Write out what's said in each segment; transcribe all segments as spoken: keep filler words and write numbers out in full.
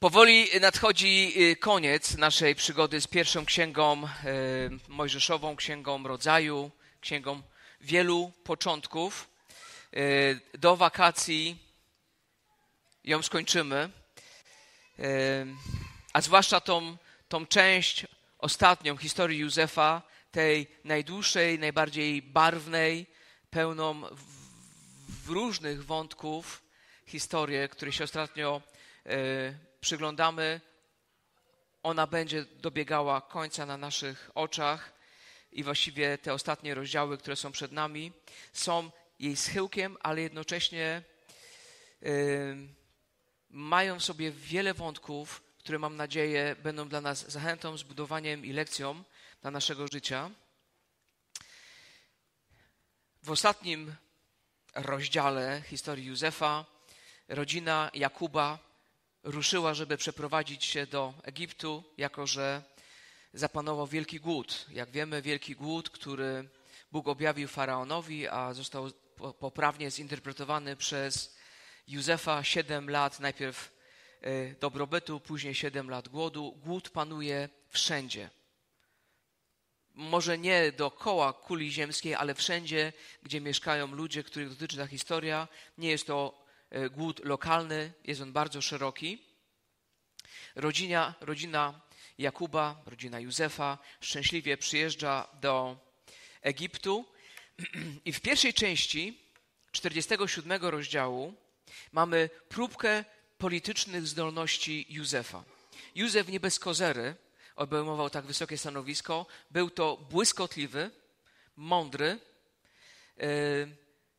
Powoli nadchodzi koniec naszej przygody z pierwszą księgą mojżeszową, księgą rodzaju, księgą wielu początków. Do wakacji ją skończymy, a zwłaszcza tą, tą część ostatnią historii Józefa, tej najdłuższej, najbardziej barwnej, pełną w różnych wątków historię, której się ostatnio przyglądamy, ona będzie dobiegała końca na naszych oczach i właściwie te ostatnie rozdziały, które są przed nami, są jej schyłkiem, ale jednocześnie y, mają w sobie wiele wątków, które mam nadzieję będą dla nas zachętą, zbudowaniem i lekcją dla naszego życia. W ostatnim rozdziale historii Józefa rodzina Jakuba ruszyła, żeby przeprowadzić się do Egiptu, jako że zapanował wielki głód. Jak wiemy, wielki głód, który Bóg objawił faraonowi, a został poprawnie zinterpretowany przez Józefa. Siedem lat najpierw dobrobytu, później siedem lat głodu. Głód panuje wszędzie. Może nie dookoła kuli ziemskiej, ale wszędzie, gdzie mieszkają ludzie, których dotyczy ta historia. Nie jest to głód lokalny, jest on bardzo szeroki. Rodzina, rodzina Jakuba, rodzina Józefa szczęśliwie przyjeżdża do Egiptu i w pierwszej części czterdziestego siódmego rozdziału mamy próbkę politycznych zdolności Józefa. Józef nie bez kozery obejmował tak wysokie stanowisko. Był to błyskotliwy, mądry, yy,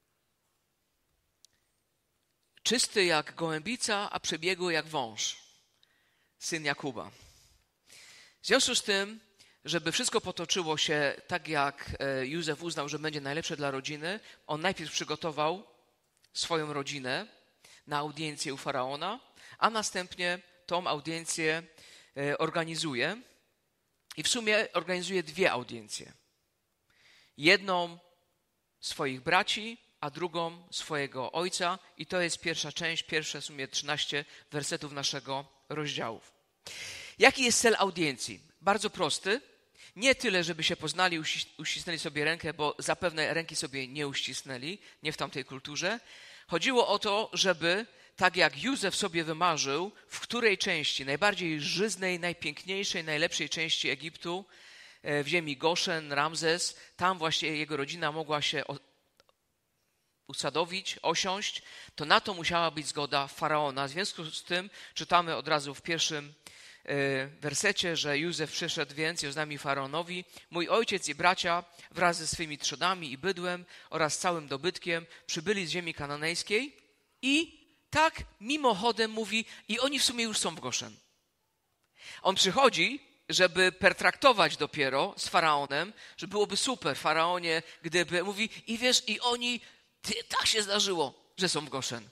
czysty jak gołębica, a przebiegły jak wąż, syn Jakuba. W związku z tym, żeby wszystko potoczyło się tak, jak Józef uznał, że będzie najlepsze dla rodziny, on najpierw przygotował swoją rodzinę na audiencję u Faraona, a następnie tą audiencję organizuje i w sumie organizuje dwie audiencje. Jedną swoich braci, a drugą swojego ojca i to jest pierwsza część, pierwsze w sumie trzynaście wersetów naszego rozdziału. Jaki jest cel audiencji? Bardzo prosty. Nie tyle, żeby się poznali, uścisnęli sobie rękę, bo zapewne ręki sobie nie uścisnęli, nie w tamtej kulturze. Chodziło o to, żeby, tak jak Józef sobie wymarzył, w której części, najbardziej żyznej, najpiękniejszej, najlepszej części Egiptu, w ziemi Goszen, Ramzes, tam właśnie jego rodzina mogła się usadowić, osiąść, to na to musiała być zgoda Faraona. W związku z tym czytamy od razu w pierwszym wersecie, że Józef przyszedł więc i oznajmił Faraonowi: mój ojciec i bracia wraz ze swymi trzodami i bydłem oraz całym dobytkiem przybyli z ziemi kananejskiej i tak mimochodem mówi, i oni w sumie już są w Goszen. On przychodzi, żeby pertraktować dopiero z Faraonem, że byłoby super, Faraonie, gdyby mówi, i wiesz, i oni, ty, tak się zdarzyło, że są w Goszen.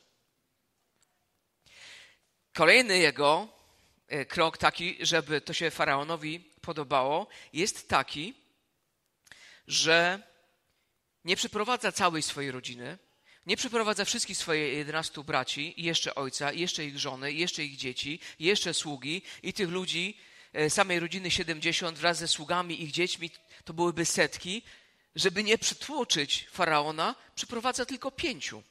Kolejny jego krok taki, żeby to się Faraonowi podobało, jest taki, że nie przyprowadza całej swojej rodziny, nie przyprowadza wszystkich swoich jedenastu braci i jeszcze ojca, i jeszcze ich żony, i jeszcze ich dzieci, i jeszcze sługi i tych ludzi, samej rodziny siedemdziesiąt wraz ze sługami, ich dziećmi, to byłyby setki. Żeby nie przytłoczyć Faraona, przyprowadza tylko pięciu.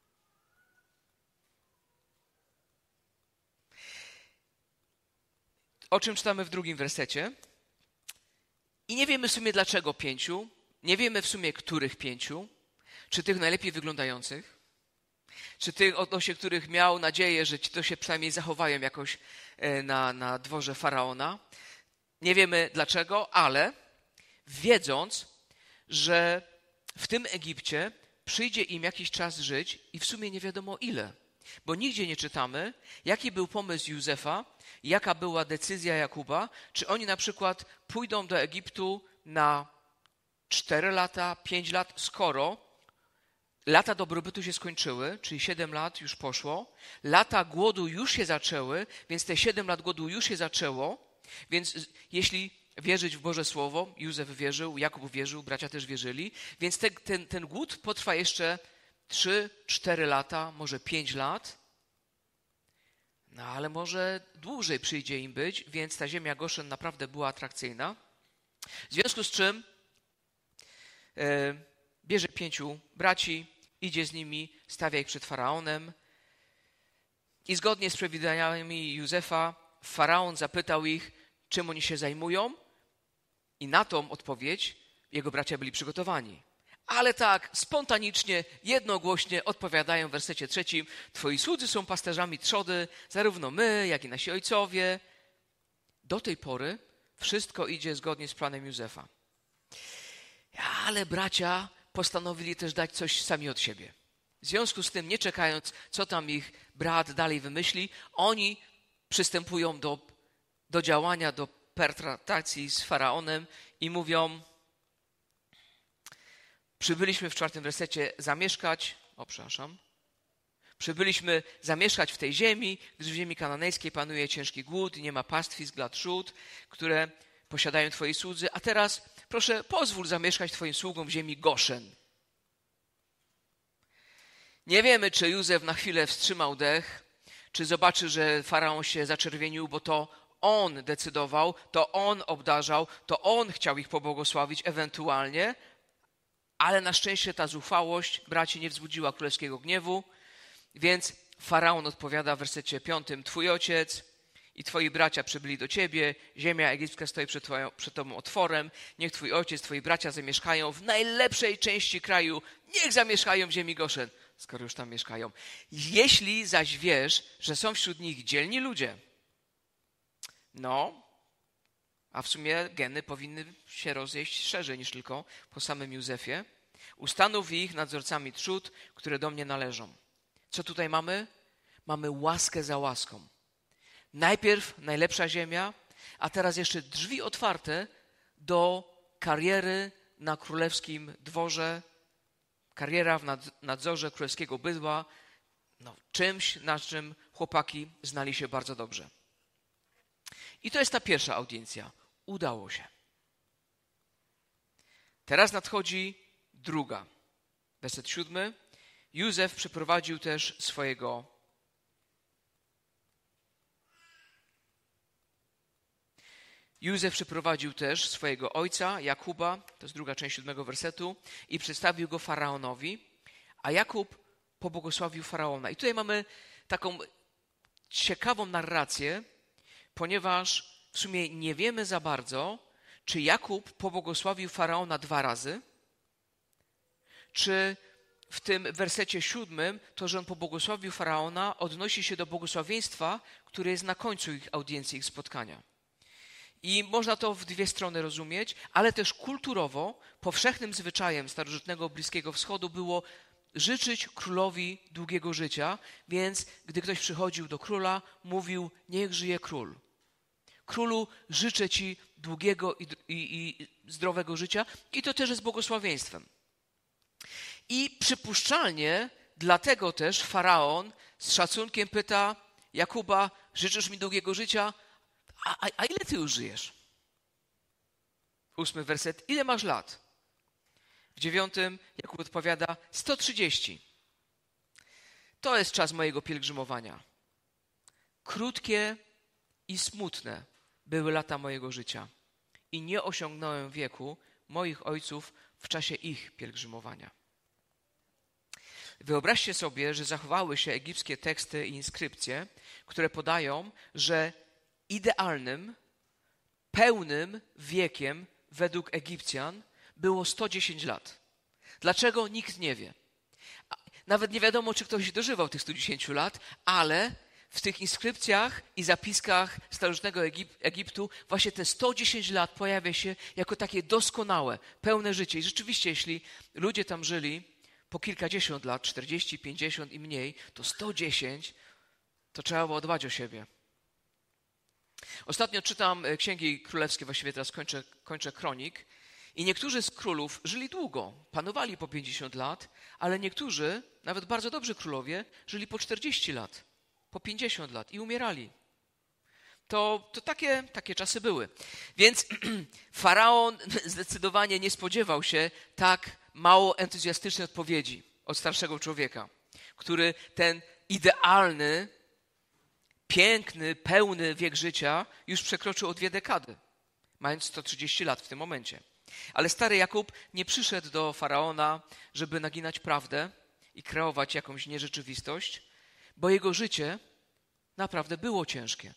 O czym czytamy w drugim wersecie. I nie wiemy w sumie dlaczego pięciu, nie wiemy w sumie których pięciu, czy tych najlepiej wyglądających, czy tych odnośnie których miał nadzieję, że ci to się przynajmniej zachowają jakoś na, na dworze Faraona. Nie wiemy dlaczego, ale wiedząc, że w tym Egipcie przyjdzie im jakiś czas żyć i w sumie nie wiadomo ile. Bo nigdzie nie czytamy, jaki był pomysł Józefa, jaka była decyzja Jakuba, czy oni na przykład pójdą do Egiptu na cztery lata, pięć lat, skoro lata dobrobytu się skończyły, czyli siedem lat już poszło, lata głodu już się zaczęły, więc te siedem lat głodu już się zaczęło, więc jeśli wierzyć w Boże Słowo, Józef wierzył, Jakub wierzył, bracia też wierzyli, więc te, ten, ten głód potrwa jeszcze trzy cztery lata, może pięć lat. No ale może dłużej przyjdzie im być, więc ta ziemia Goszen naprawdę była atrakcyjna. W związku z czym e, bierze pięciu braci, idzie z nimi, stawia ich przed Faraonem i zgodnie z przewidywaniami Józefa Faraon zapytał ich, czym oni się zajmują i na tą odpowiedź jego bracia byli przygotowani. Ale tak spontanicznie, jednogłośnie odpowiadają w wersecie trzecim: twoi słudzy są pasterzami trzody, zarówno my, jak i nasi ojcowie. Do tej pory wszystko idzie zgodnie z planem Józefa. Ale bracia postanowili też dać coś sami od siebie. W związku z tym, nie czekając, co tam ich brat dalej wymyśli, oni przystępują do, do działania, do pertraktacji z Faraonem i mówią: przybyliśmy w czwartym wersecie zamieszkać, o przepraszam, przybyliśmy zamieszkać w tej ziemi, gdyż w ziemi kananejskiej panuje ciężki głód, nie ma pastwisk dla trzód, które posiadają twoi słudzy, a teraz proszę pozwól zamieszkać twoim sługom w ziemi Goszen. Nie wiemy, czy Józef na chwilę wstrzymał dech, czy zobaczy, że Faraon się zaczerwienił, bo to on decydował, to on obdarzał, to on chciał ich pobłogosławić ewentualnie, ale na szczęście ta zuchwałość braci nie wzbudziła królewskiego gniewu, więc Faraon odpowiada w wersecie piątym: twój ojciec i twoi bracia przybyli do ciebie, ziemia egipska stoi przed, twoją, przed tobą otworem, niech twój ojciec, twoi bracia zamieszkają w najlepszej części kraju, niech zamieszkają w ziemi Goszen, skoro już tam mieszkają. Jeśli zaś wiesz, że są wśród nich dzielni ludzie, no, a w sumie geny powinny się rozjeść szerzej niż tylko po samym Józefie, ustanów ich nadzorcami trzód, które do mnie należą. Co tutaj mamy? Mamy łaskę za łaską. Najpierw najlepsza ziemia, a teraz jeszcze drzwi otwarte do kariery na królewskim dworze, kariera w nadzorze królewskiego bydła, no, czymś, na czym chłopaki znali się bardzo dobrze. I to jest ta pierwsza audiencja. Udało się. Teraz nadchodzi druga. Werset siódmy. Józef przyprowadził też swojego Józef przyprowadził też swojego ojca, Jakuba, to jest druga część siódmego wersetu, i przedstawił go Faraonowi, a Jakub pobłogosławił Faraona. I tutaj mamy taką ciekawą narrację, ponieważ w sumie nie wiemy za bardzo, czy Jakub pobłogosławił Faraona dwa razy, czy w tym wersecie siódmym to, że on pobłogosławił Faraona, odnosi się do błogosławieństwa, które jest na końcu ich audiencji, ich spotkania. I można to w dwie strony rozumieć, ale też kulturowo powszechnym zwyczajem starożytnego Bliskiego Wschodu było życzyć królowi długiego życia, więc gdy ktoś przychodził do króla, mówił: niech żyje król. Królu, życzę ci długiego i, i, i zdrowego życia, i to też jest błogosławieństwem. I przypuszczalnie dlatego też Faraon z szacunkiem pyta Jakuba: życzysz mi długiego życia? A, a, a ile ty już żyjesz? Ósmy werset. Ile masz lat? W dziewiątym Jakub odpowiada: sto trzydzieści. To jest czas mojego pielgrzymowania. Krótkie i smutne były lata mojego życia i nie osiągnąłem wieku moich ojców w czasie ich pielgrzymowania. Wyobraźcie sobie, że zachowały się egipskie teksty i inskrypcje, które podają, że idealnym, pełnym wiekiem według Egipcjan było sto dziesięć lat. Dlaczego? Nikt nie wie. Nawet nie wiadomo, czy ktoś dożywał tych stu dziesięciu lat, ale w tych inskrypcjach i zapiskach starożytnego Egip- Egiptu właśnie te sto dziesięć lat pojawia się jako takie doskonałe, pełne życie. I rzeczywiście, jeśli ludzie tam żyli po kilkadziesiąt lat, czterdzieści, pięćdziesiąt i mniej, to sto dziesięć to trzeba było dbać o siebie. Ostatnio czytam księgi królewskie, właściwie teraz kończę, kończę kronik, i niektórzy z królów żyli długo, panowali po pięćdziesiąt lat, ale niektórzy, nawet bardzo dobrzy królowie, żyli po czterdzieści lat, po pięćdziesiąt lat i umierali. To, to takie, takie czasy były. Więc Faraon zdecydowanie nie spodziewał się tak mało entuzjastycznej odpowiedzi od starszego człowieka, który ten idealny, piękny, pełny wiek życia już przekroczył o dwie dekady, mając sto trzydzieści lat w tym momencie. Ale stary Jakub nie przyszedł do Faraona, żeby naginać prawdę i kreować jakąś nierzeczywistość, bo jego życie naprawdę było ciężkie.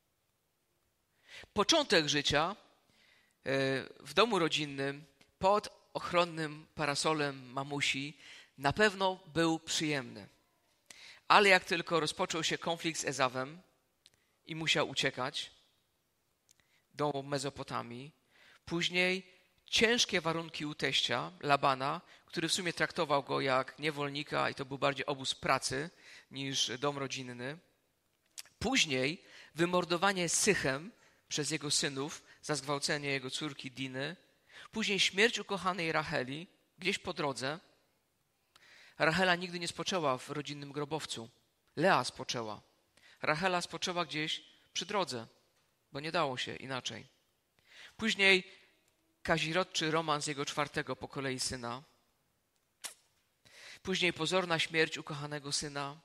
Początek życia w domu rodzinnym, pod ochronnym parasolem mamusi, na pewno był przyjemny. Ale jak tylko rozpoczął się konflikt z Ezawem i musiał uciekać do Mezopotamii, później ciężkie warunki u teścia, Labana, który w sumie traktował go jak niewolnika i to był bardziej obóz pracy niż dom rodzinny. Później wymordowanie Sychem przez jego synów za zgwałcenie jego córki Diny. Później śmierć ukochanej Racheli gdzieś po drodze. Rachela nigdy nie spoczęła w rodzinnym grobowcu. Lea spoczęła. Rachela spoczęła gdzieś przy drodze, bo nie dało się inaczej. Później kazirodczy romans jego czwartego po kolei syna. Później pozorna śmierć ukochanego syna.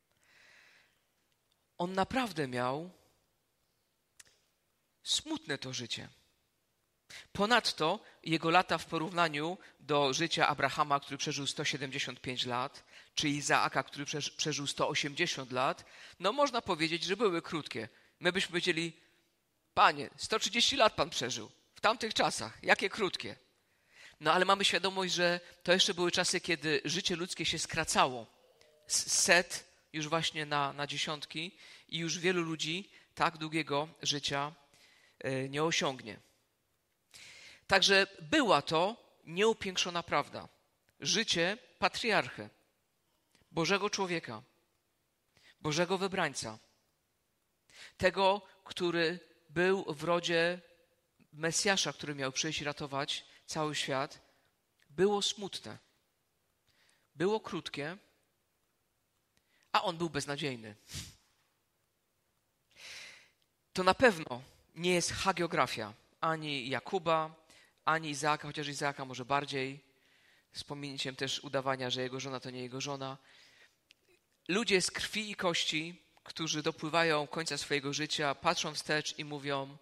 On naprawdę miał smutne to życie. Ponadto jego lata w porównaniu do życia Abrahama, który przeżył sto siedemdziesiąt pięć lat, czy Izaaka, który przeżył sto osiemdziesiąt lat, no można powiedzieć, że były krótkie. My byśmy powiedzieli, panie, sto trzydzieści lat pan przeżył w tamtych czasach, jakie krótkie. No ale mamy świadomość, że to jeszcze były czasy, kiedy życie ludzkie się skracało z set już właśnie na, na dziesiątki i już wielu ludzi tak długiego życia y, nie osiągnie. Także była to nieupiększona prawda. Życie patriarchy, Bożego człowieka, Bożego wybrańca, tego, który był w rodzie Mesjasza, który miał przyjść i ratować cały świat, było smutne, było krótkie, a on był beznadziejny. To na pewno nie jest hagiografia ani Jakuba, ani Izaaka, chociaż Izaaka może bardziej, z pominięciem też udawania, że jego żona to nie jego żona. Ludzie z krwi i kości, którzy dopływają końca swojego życia, patrzą wstecz i mówią,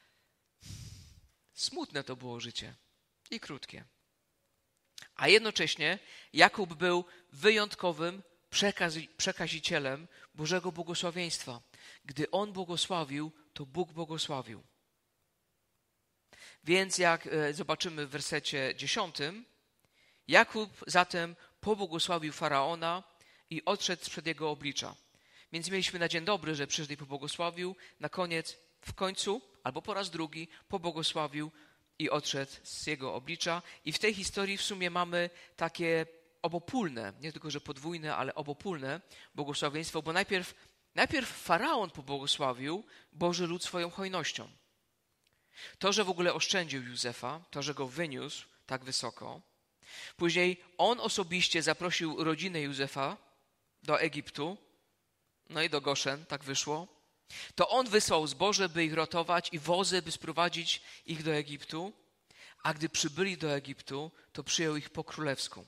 smutne to było życie i krótkie. A jednocześnie Jakub był wyjątkowym przekazi- przekazicielem Bożego błogosławieństwa. Gdy on błogosławił, to Bóg błogosławił. Więc jak zobaczymy w wersecie dziesiątym, Jakub zatem pobłogosławił Faraona i odszedł sprzed jego oblicza. Więc mieliśmy na dzień dobry, że przyszedł i pobłogosławił. Na koniec, w końcu, albo po raz drugi, pobłogosławił i odszedł z jego oblicza. I w tej historii w sumie mamy takie obopólne, nie tylko, że podwójne, ale obopólne błogosławieństwo, bo najpierw, najpierw Faraon pobłogosławił Boży lud swoją hojnością. To, że w ogóle oszczędził Józefa, to, że go wyniósł tak wysoko. Później on osobiście zaprosił rodzinę Józefa do Egiptu, no i do Goszen, tak wyszło. To on wysłał zboże, by ich ratować i wozy, by sprowadzić ich do Egiptu. A gdy przybyli do Egiptu, to przyjął ich po królewsku.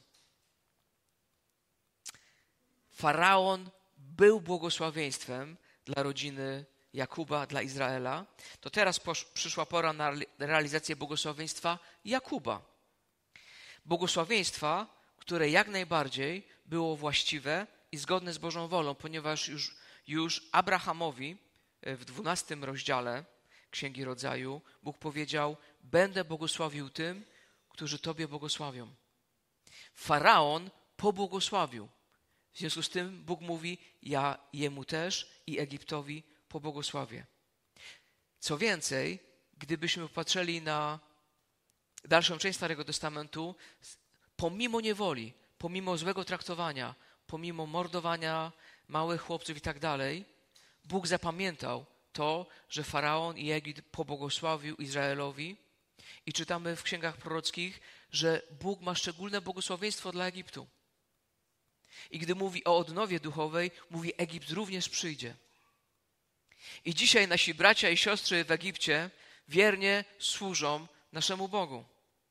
Faraon był błogosławieństwem dla rodziny Jakuba, dla Izraela. To teraz posz, przyszła pora na realizację błogosławieństwa Jakuba. Błogosławieństwa, które jak najbardziej było właściwe i zgodne z Bożą wolą, ponieważ już, już Abrahamowi w dwunastym rozdziale Księgi Rodzaju Bóg powiedział, będę błogosławił tym, którzy Tobie błogosławią. Faraon pobłogosławił. W związku z tym Bóg mówi, ja jemu też i Egiptowi pobłogosławię. Co więcej, gdybyśmy popatrzyli na dalszą część Starego Testamentu, pomimo niewoli, pomimo złego traktowania, pomimo mordowania małych chłopców i tak dalej, Bóg zapamiętał to, że Faraon i Egipt pobłogosławił Izraelowi i czytamy w księgach prorockich, że Bóg ma szczególne błogosławieństwo dla Egiptu. I gdy mówi o odnowie duchowej, mówi, Egipt również przyjdzie. I dzisiaj nasi bracia i siostry w Egipcie wiernie służą naszemu Bogu.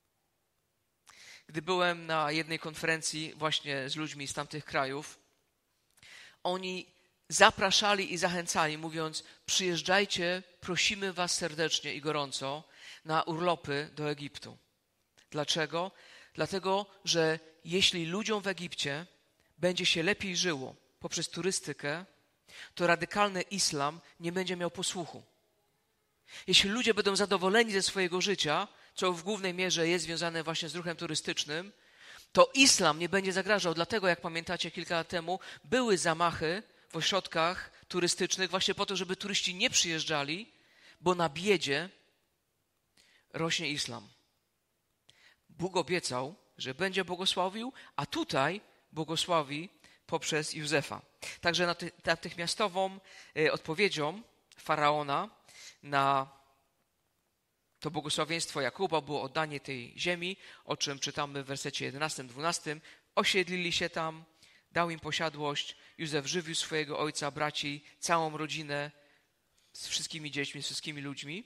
Gdy byłem na jednej konferencji właśnie z ludźmi z tamtych krajów, oni zapraszali i zachęcali, mówiąc: przyjeżdżajcie, prosimy was serdecznie i gorąco na urlopy do Egiptu. Dlaczego? Dlatego, że jeśli ludziom w Egipcie będzie się lepiej żyło poprzez turystykę, to radykalny islam nie będzie miał posłuchu. Jeśli ludzie będą zadowoleni ze swojego życia, co w głównej mierze jest związane właśnie z ruchem turystycznym, to islam nie będzie zagrażał. Dlatego, jak pamiętacie, kilka lat temu były zamachy w ośrodkach turystycznych właśnie po to, żeby turyści nie przyjeżdżali, bo na biedzie rośnie islam. Bóg obiecał, że będzie błogosławił, a tutaj błogosławi poprzez Józefa. Także natychmiastową odpowiedzią Faraona na to błogosławieństwo Jakuba było oddanie tej ziemi, o czym czytamy w wersecie jedenastym, dwunastym. Osiedlili się tam, dał im posiadłość. Józef żywił swojego ojca, braci, całą rodzinę z wszystkimi dziećmi, z wszystkimi ludźmi.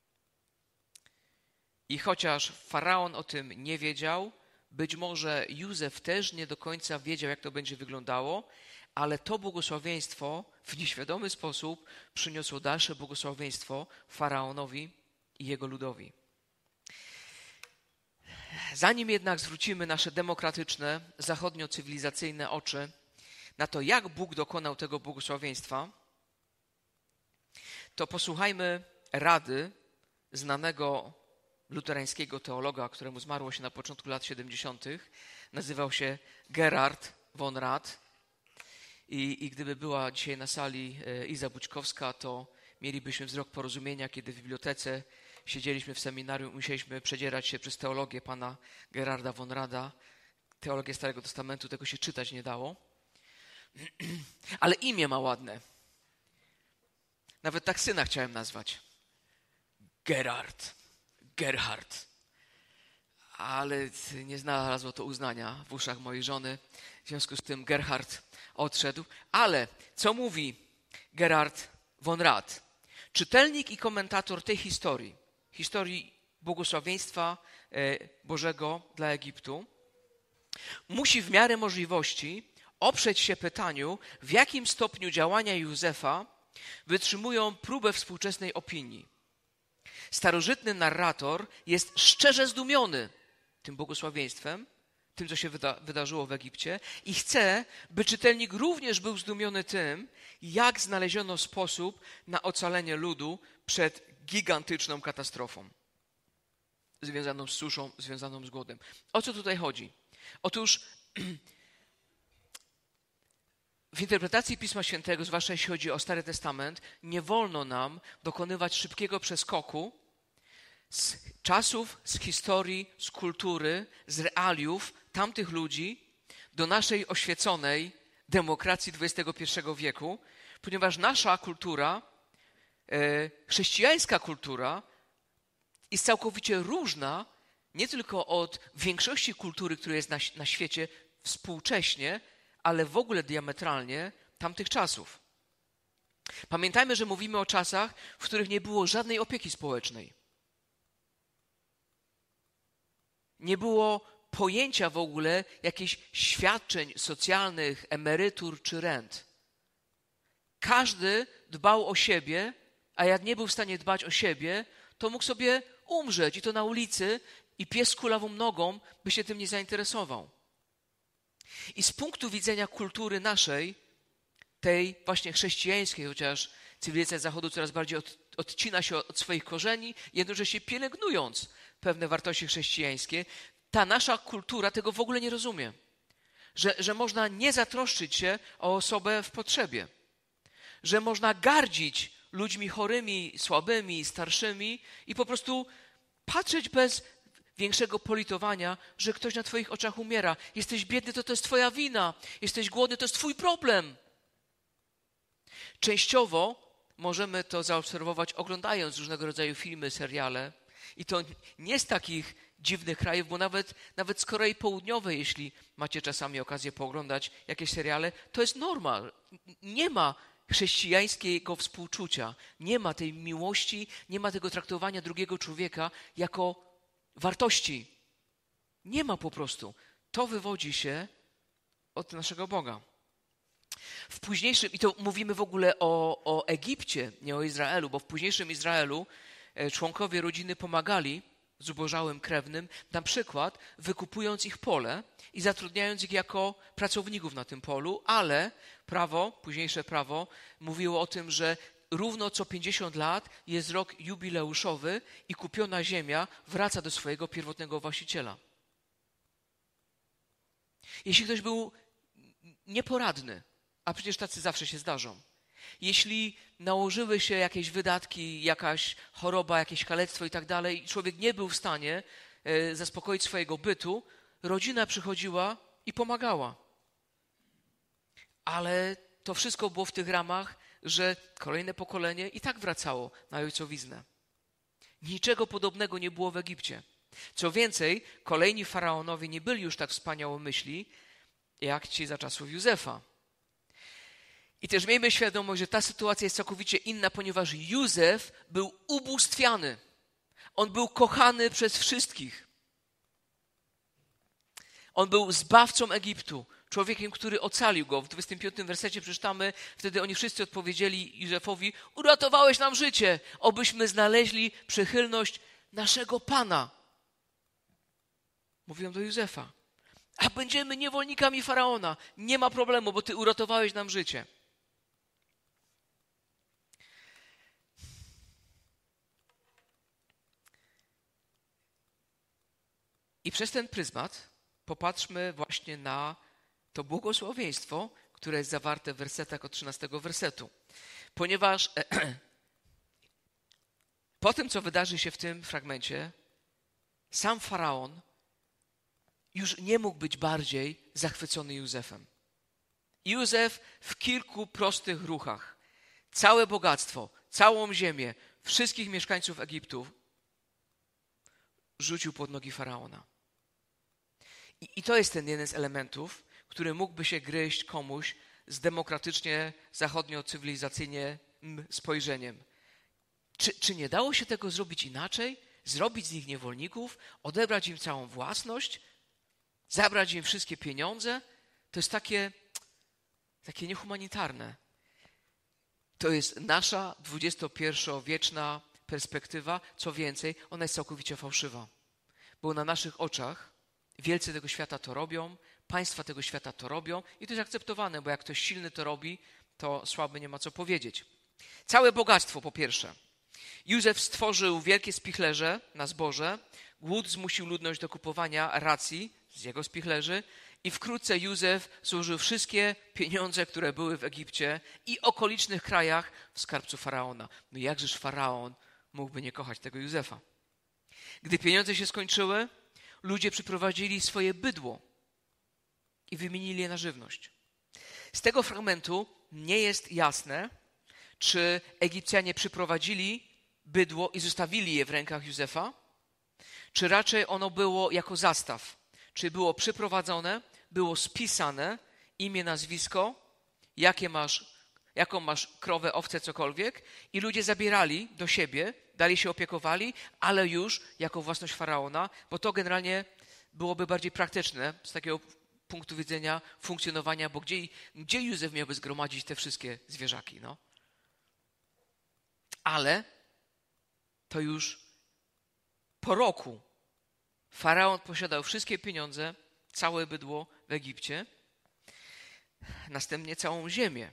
I chociaż Faraon o tym nie wiedział, być może Józef też nie do końca wiedział, jak to będzie wyglądało, ale to błogosławieństwo w nieświadomy sposób przyniosło dalsze błogosławieństwo Faraonowi i jego ludowi. Zanim jednak zwrócimy nasze demokratyczne, zachodnio-cywilizacyjne oczy na to, jak Bóg dokonał tego błogosławieństwa, to posłuchajmy rady znanego luterańskiego teologa, któremu zmarło się na początku lat siedemdziesiątych. Nazywał się Gerhard von Rad. I, I gdyby była dzisiaj na sali Iza Bućkowska, to mielibyśmy wzrok porozumienia, kiedy w bibliotece siedzieliśmy w seminarium, musieliśmy przedzierać się przez teologię pana Gerharda von Rada. Teologię Starego Testamentu, tego się czytać nie dało. Ale imię ma ładne. Nawet tak syna chciałem nazwać. Gerhard. Gerhard. Ale nie znalazło to uznania w uszach mojej żony. W związku z tym Gerhard odszedł. Ale co mówi Gerhard von Rad? Czytelnik i komentator tej historii, historii błogosławieństwa Bożego dla Egiptu, musi w miarę możliwości oprzeć się pytaniu, w jakim stopniu działania Józefa wytrzymują próbę współczesnej opinii. Starożytny narrator jest szczerze zdumiony tym błogosławieństwem, tym, co się wyda- wydarzyło w Egipcie i chce, by czytelnik również był zdumiony tym, jak znaleziono sposób na ocalenie ludu przed gigantyczną katastrofą związaną z suszą, związaną z głodem. O co tutaj chodzi? Otóż w interpretacji Pisma Świętego, zwłaszcza jeśli chodzi o Stary Testament, nie wolno nam dokonywać szybkiego przeskoku z czasów, z historii, z kultury, z realiów tamtych ludzi do naszej oświeconej demokracji dwudziestego pierwszego wieku, ponieważ nasza kultura, e, chrześcijańska kultura jest całkowicie różna nie tylko od większości kultury, która jest na, na świecie współcześnie, ale w ogóle diametralnie tamtych czasów. Pamiętajmy, że mówimy o czasach, w których nie było żadnej opieki społecznej. Nie było pojęcia w ogóle jakichś świadczeń socjalnych, emerytur czy rent. Każdy dbał o siebie, a jak nie był w stanie dbać o siebie, to mógł sobie umrzeć i to na ulicy i pies z kulawą nogą by się tym nie zainteresował. I z punktu widzenia kultury naszej, tej właśnie chrześcijańskiej, chociaż cywilizacja Zachodu coraz bardziej od, odcina się od swoich korzeni, jednocześnie pielęgnując pewne wartości chrześcijańskie, ta nasza kultura tego w ogóle nie rozumie. Że, że można nie zatroszczyć się o osobę w potrzebie. Że można gardzić ludźmi chorymi, słabymi, starszymi i po prostu patrzeć bez większego politowania, że ktoś na twoich oczach umiera. Jesteś biedny, to to jest twoja wina. Jesteś głodny, to jest twój problem. Częściowo możemy to zaobserwować oglądając różnego rodzaju filmy, seriale i to nie z takich dziwnych krajów, bo nawet, nawet z Korei Południowej, jeśli macie czasami okazję pooglądać jakieś seriale, to jest norma. Nie ma chrześcijańskiego współczucia, nie ma tej miłości, nie ma tego traktowania drugiego człowieka jako wartości. Nie ma po prostu. To wywodzi się od naszego Boga. W późniejszym, i to mówimy w ogóle o, o Egipcie, nie o Izraelu, bo w późniejszym Izraelu członkowie rodziny pomagali zubożałym krewnym, na przykład wykupując ich pole i zatrudniając ich jako pracowników na tym polu, ale prawo, późniejsze prawo mówiło o tym, że równo co pięćdziesiąt lat jest rok jubileuszowy i kupiona ziemia wraca do swojego pierwotnego właściciela. Jeśli ktoś był nieporadny, a przecież tacy zawsze się zdarzą, jeśli nałożyły się jakieś wydatki, jakaś choroba, jakieś kalectwo i tak dalej, i człowiek nie był w stanie e, zaspokoić swojego bytu, rodzina przychodziła i pomagała. Ale to wszystko było w tych ramach, że kolejne pokolenie i tak wracało na ojcowiznę. Niczego podobnego nie było w Egipcie. Co więcej, kolejni faraonowie nie byli już tak wspaniałomyślni, jak ci za czasów Józefa. I też miejmy świadomość, że ta sytuacja jest całkowicie inna, ponieważ Józef był ubóstwiany. On był kochany przez wszystkich. On był zbawcą Egiptu, człowiekiem, który ocalił go. W dwudziestym piątym wersecie przeczytamy, wtedy oni wszyscy odpowiedzieli Józefowi: uratowałeś nam życie, obyśmy znaleźli przychylność naszego Pana. Mówią do Józefa: a będziemy niewolnikami Faraona. Nie ma problemu, bo ty uratowałeś nam życie. I przez ten pryzmat popatrzmy właśnie na to błogosławieństwo, które jest zawarte w wersetach od trzynastego wersetu. Ponieważ po tym, co wydarzy się w tym fragmencie, sam Faraon już nie mógł być bardziej zachwycony Józefem. Józef w kilku prostych ruchach całe bogactwo, całą ziemię, wszystkich mieszkańców Egiptu rzucił pod nogi Faraona. I, I to jest ten jeden z elementów, który mógłby się gryźć komuś z demokratycznie, zachodnio-cywilizacyjnie spojrzeniem. Czy, czy nie dało się tego zrobić inaczej? Zrobić z nich niewolników? Odebrać im całą własność? Zabrać im wszystkie pieniądze? To jest takie, takie niehumanitarne. To jest nasza dwudziestopierwowieczna perspektywa. Co więcej, ona jest całkowicie fałszywa. Bo na naszych oczach wielcy tego świata to robią, państwa tego świata to robią i to jest akceptowane, bo jak ktoś silny to robi, to słaby nie ma co powiedzieć. Całe bogactwo po pierwsze. Józef stworzył wielkie spichlerze na zboże, głód zmusił ludność do kupowania racji z jego spichlerzy i wkrótce Józef złożył wszystkie pieniądze, które były w Egipcie i okolicznych krajach w skarbcu Faraona. No jakżeż Faraon mógłby nie kochać tego Józefa? Gdy pieniądze się skończyły, ludzie przyprowadzili swoje bydło i wymienili je na żywność. Z tego fragmentu nie jest jasne, czy Egipcjanie przyprowadzili bydło i zostawili je w rękach Józefa, czy raczej ono było jako zastaw. Czy było przyprowadzone, było spisane imię, nazwisko, jakie masz, jaką masz krowę, owcę, cokolwiek i ludzie zabierali do siebie, dalej się opiekowali, ale już jako własność Faraona, bo to generalnie byłoby bardziej praktyczne z takiego punktu widzenia funkcjonowania, bo gdzie, gdzie Józef miałby zgromadzić te wszystkie zwierzaki? No? Ale to już po roku Faraon posiadał wszystkie pieniądze, całe bydło w Egipcie, następnie całą ziemię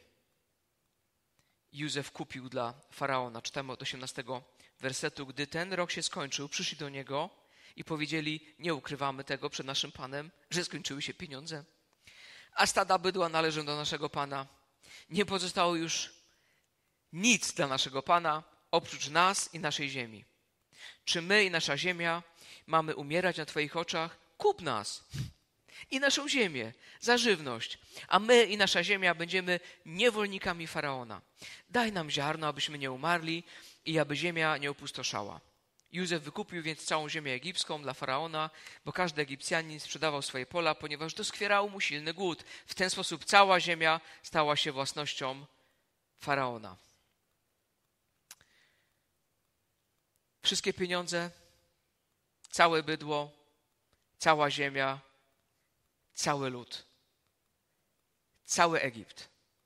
Józef kupił dla Faraona. Czytamy od osiemnastego wersetu. Gdy ten rok się skończył, przyszli do niego i powiedzieli: nie ukrywamy tego przed naszym Panem, że skończyły się pieniądze, a stada bydła należą do naszego Pana. Nie pozostało już nic dla naszego Pana, oprócz nas i naszej ziemi. Czy my i nasza ziemia mamy umierać na Twoich oczach? Kup nas i naszą ziemię za żywność, a my i nasza ziemia będziemy niewolnikami Faraona. Daj nam ziarno, abyśmy nie umarli i aby ziemia nie opustoszała. Józef wykupił więc całą ziemię egipską dla Faraona, bo każdy Egipcjanin sprzedawał swoje pola, ponieważ doskwierał mu silny głód. W ten sposób cała ziemia stała się własnością Faraona. Wszystkie pieniądze, całe bydło, cała ziemia, cały lud, cały Egipt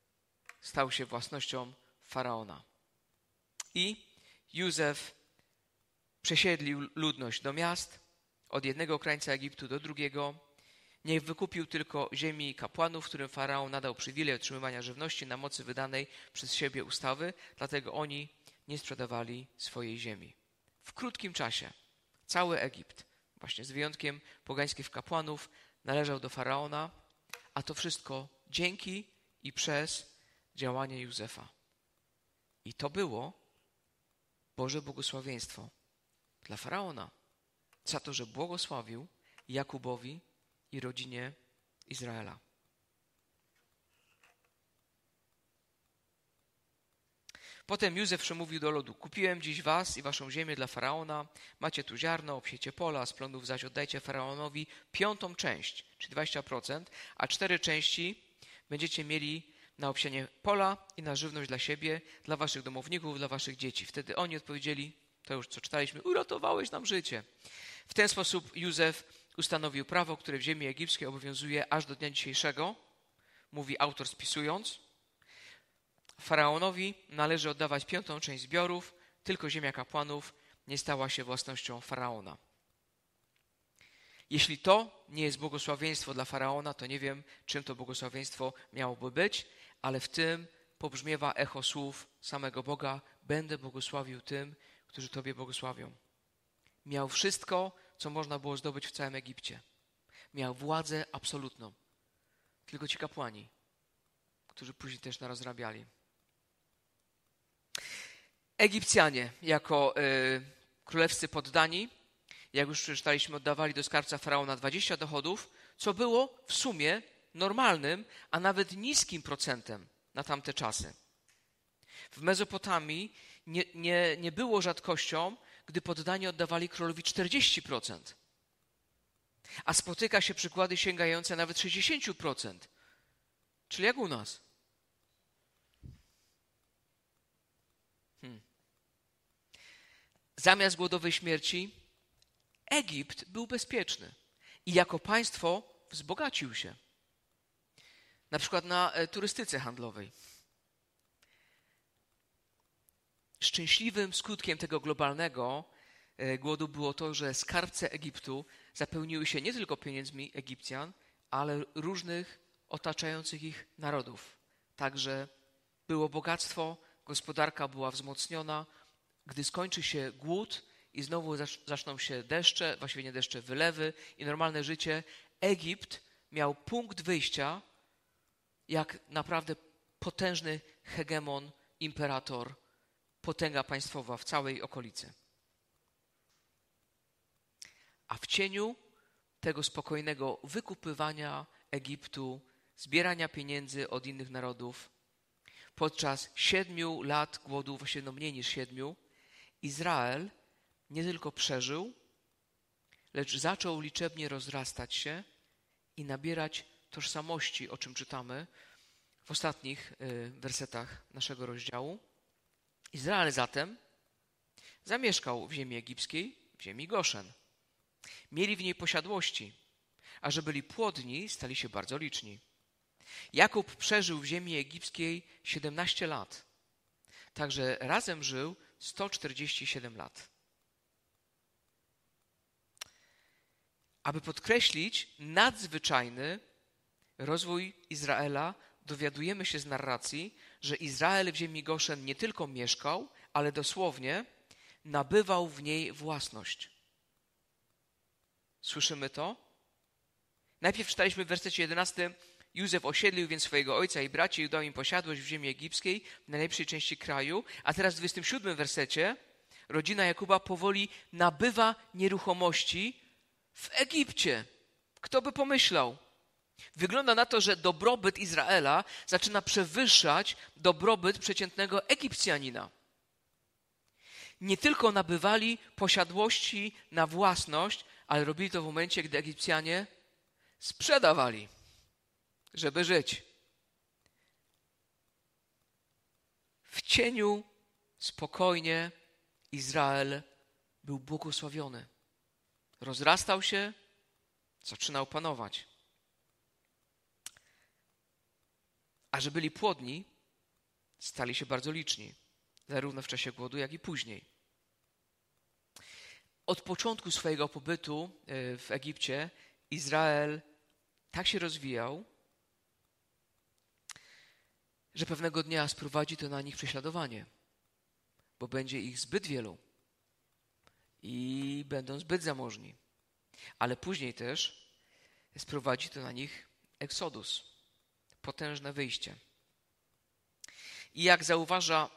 stał się własnością Faraona. I Józef przesiedlił ludność do miast, od jednego krańca Egiptu do drugiego. Nie wykupił tylko ziemi kapłanów, którym Faraon nadał przywilej otrzymywania żywności na mocy wydanej przez siebie ustawy, dlatego oni nie sprzedawali swojej ziemi. W krótkim czasie cały Egipt, właśnie z wyjątkiem pogańskich kapłanów, należał do Faraona, a to wszystko dzięki i przez działanie Józefa. I to było Boże błogosławieństwo dla Faraona, za to, że błogosławił Jakubowi i rodzinie Izraela. Potem Józef przemówił do ludu: kupiłem dziś was i waszą ziemię dla Faraona, macie tu ziarno, obsiecie pola, z plonów zaś oddajcie Faraonowi piątą część, czyli dwadzieścia procent, a cztery części będziecie mieli na obsianie pola i na żywność dla siebie, dla waszych domowników, dla waszych dzieci. Wtedy oni odpowiedzieli, to już co czytaliśmy: uratowałeś nam życie. W ten sposób Józef ustanowił prawo, które w ziemi egipskiej obowiązuje aż do dnia dzisiejszego, mówi autor spisując. Faraonowi należy oddawać piątą część zbiorów, tylko ziemia kapłanów nie stała się własnością Faraona. Jeśli to nie jest błogosławieństwo dla Faraona, to nie wiem, czym to błogosławieństwo miałoby być, ale w tym pobrzmiewa echo słów samego Boga: będę błogosławił tym, którzy Tobie błogosławią. Miał wszystko, co można było zdobyć w całym Egipcie. Miał władzę absolutną. Tylko ci kapłani, którzy później też narozrabiali. Egipcjanie jako y, królewscy poddani, jak już przeczytaliśmy, oddawali do skarbca Faraona dwadzieścia dochodów, co było w sumie normalnym, a nawet niskim procentem na tamte czasy. W Mezopotamii nie, nie, nie było rzadkością, gdy poddani oddawali królowi czterdzieści procent. A spotyka się przykłady sięgające nawet sześćdziesiąt procent. Czyli jak u nas. Hmm. Zamiast głodowej śmierci Egipt był bezpieczny i jako państwo wzbogacił się. Na przykład na e, turystyce handlowej. Szczęśliwym skutkiem tego globalnego e, głodu było to, że skarbce Egiptu zapełniły się nie tylko pieniędzmi Egipcjan, ale różnych otaczających ich narodów. Także było bogactwo, gospodarka była wzmocniona. Gdy skończy się głód i znowu zaczną się deszcze, właściwie nie deszcze, wylewy i normalne życie, Egipt miał punkt wyjścia jak naprawdę potężny hegemon, imperator, potęga państwowa w całej okolicy. A w cieniu tego spokojnego wykupywania Egiptu, zbierania pieniędzy od innych narodów, podczas siedmiu lat głodu, właściwie no mniej niż siedmiu, Izrael nie tylko przeżył, lecz zaczął liczebnie rozrastać się i nabierać tożsamości, o czym czytamy w ostatnich y, wersetach naszego rozdziału. Izrael zatem zamieszkał w ziemi egipskiej, w ziemi Goszen. Mieli w niej posiadłości, a że byli płodni, stali się bardzo liczni. Jakub przeżył w ziemi egipskiej siedemnaście lat, także razem żył sto czterdzieści siedem lat. Aby podkreślić nadzwyczajny rozwój Izraela, dowiadujemy się z narracji, że Izrael w ziemi Goszen nie tylko mieszkał, ale dosłownie nabywał w niej własność. Słyszymy to? Najpierw czytaliśmy w wersecie jedenastym: Józef osiedlił więc swojego ojca i braci i dał im posiadłość w ziemi egipskiej, w najlepszej części kraju. A teraz w dwudziestym siódmym wersecie rodzina Jakuba powoli nabywa nieruchomości w Egipcie. Kto by pomyślał? Wygląda na to, że dobrobyt Izraela zaczyna przewyższać dobrobyt przeciętnego Egipcjanina. Nie tylko nabywali posiadłości na własność, ale robili to w momencie, gdy Egipcjanie sprzedawali, żeby żyć. W cieniu spokojnie Izrael był błogosławiony. Rozrastał się, zaczynał panować. A że byli płodni, Stali się bardzo liczni, zarówno w czasie głodu, jak i później. Od początku swojego pobytu w Egipcie Izrael tak się rozwijał, że pewnego dnia sprowadzi to na nich prześladowanie, bo będzie ich zbyt wielu i będą zbyt zamożni. Ale później też sprowadzi to na nich Exodus, potężne wyjście. I jak zauważa